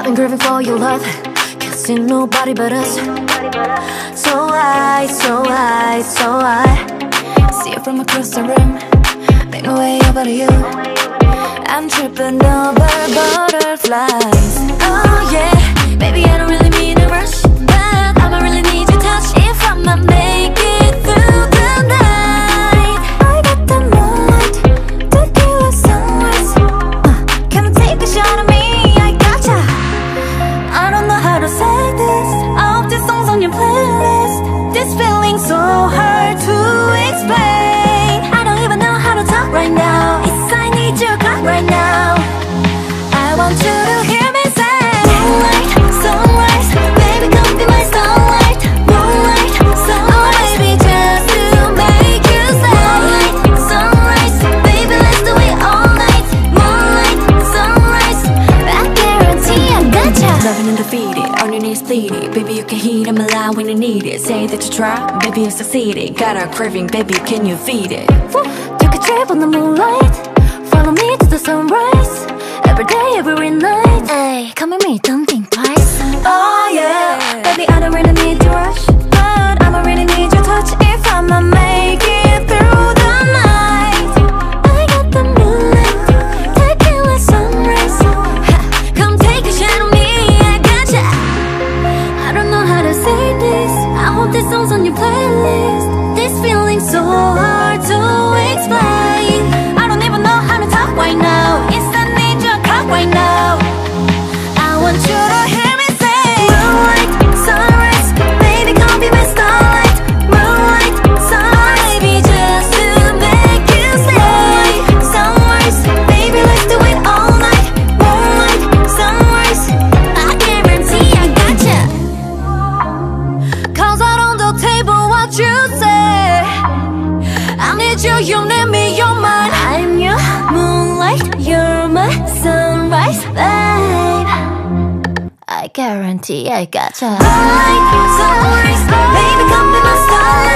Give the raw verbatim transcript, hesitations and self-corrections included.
been craving for your love. Can't see nobody but us. So I, so I, so I see it from across the room. Make my way over to you. I'm tripping over butterflies. Oh yeah, baby I don't really mean to rush, but I'ma really need your touch if I'ma make it through the night. I got the moonlight, tequila sunrise. uh, Come and take a shot of me, I gotcha. I don't know how to say this. All these songs on your playlist. This feeling's so hard to explain. I don't even know how to talk right now. It's I need your cut right now. I want you to hear me say moonlight, sunrise, baby come be my starlight. Moonlight, sunrise, baby just to make you say moonlight, sunrise, baby let's do it all night. Moonlight, sunrise, I guarantee I gotcha. Loving and defeated, on your knees pleading. Baby you can heat them alive when you need it. Say that you try, baby you succeeded. Got a craving, baby can you feed it? Woo. Take a trip on the moonlight, follow me to the sunrise. Every day, every night. Ay, come with me, don't think twice. Oh yeah, Baby, I don't really need to rush, but I'ma really need your touch if I'ma make it through the night. I got the moonlight, tequila sunrise. Ha, come take a shot on me, I gotcha. I don't know how to say this. I hope this song's on your playlist. This feeling's so hard to explain. I don't even know how to talk right now. It's I need your cock right now. I want you to hear me say moonlight, sunrise, baby come be my starlight. Moonlight, sunrise, baby just to make you say sunrise, baby let's do it all night. Moonlight, sunrise, I guarantee I gotcha. Cause out on the table what you say, I need you, you need me, you're mine. I'm your moonlight, you're my sunrise, babe. I guarantee I gotcha. Moonlight, sunrise, baby come be my starlight.